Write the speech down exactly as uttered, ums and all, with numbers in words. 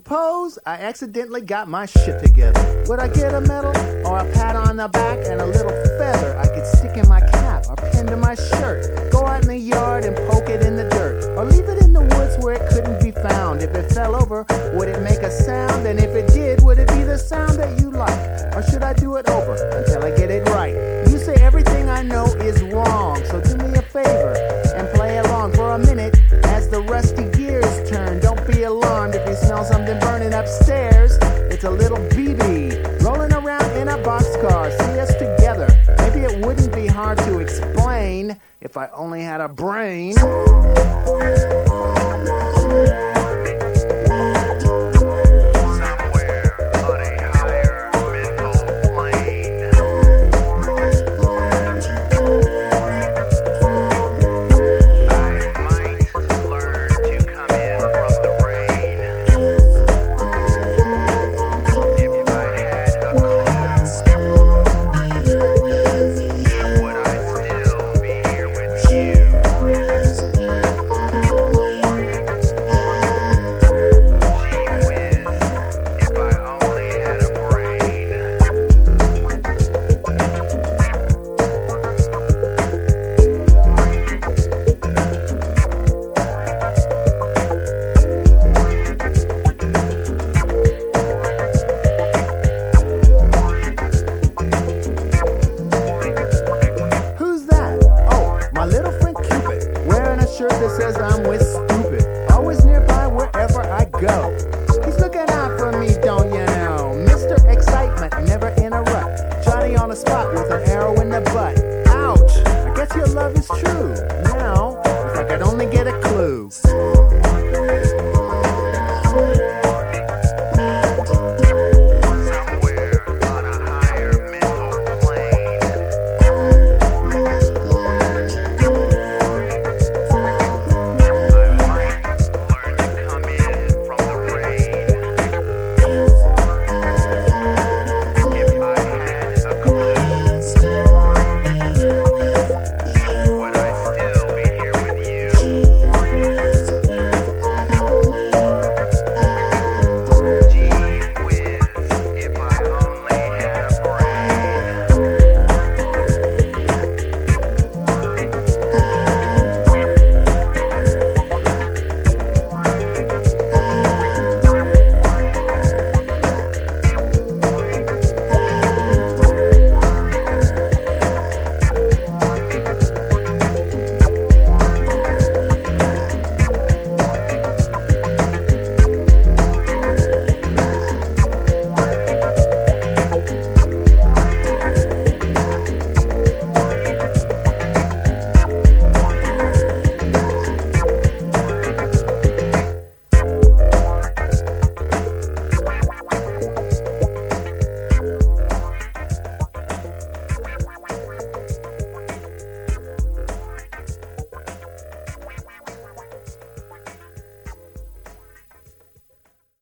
suppose I accidentally got my shit together. Would I get a medal or a pat on the back and a little feather I could stick in my cap or pin to my shirt? Go out in the yard and poke it in the dirt, or leave it in the woods where it couldn't be found. If it fell over, would it make a sound? And if it did, would it be the sound that you like? Or should I do it over until I get it right? You say everything I know is wrong, so do me a favor and play along for a minute as the rusty gears turn. Don't be alarmed if you smell something burning upstairs. It's a little B B rolling around in a boxcar. See us together. Maybe it wouldn't be hard to explain if I only had a brain. Love is true. Now, if I could only get a clue.